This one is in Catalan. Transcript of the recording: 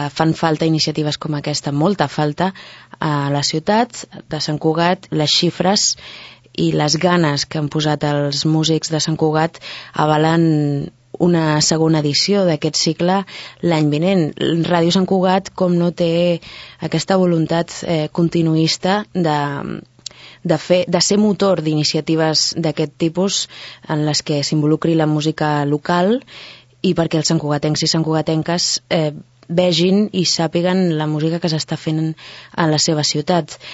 fan falta iniciatives com aquesta, molta falta a la ciutat de Sant Cugat. Les xifres i les ganes que han posat els músics de Sant Cugat avalen una segona edició d'aquest cicle l'any vinent. Ràdio Sant Cugat, com no té aquesta voluntat continuista de ser motor d'iniciatives d'aquest tipus en les que s'involucri la música local i perquè els santcugatencs i santcugatenques vegin i sàpiguen la música que s'està fent a la seva ciutat.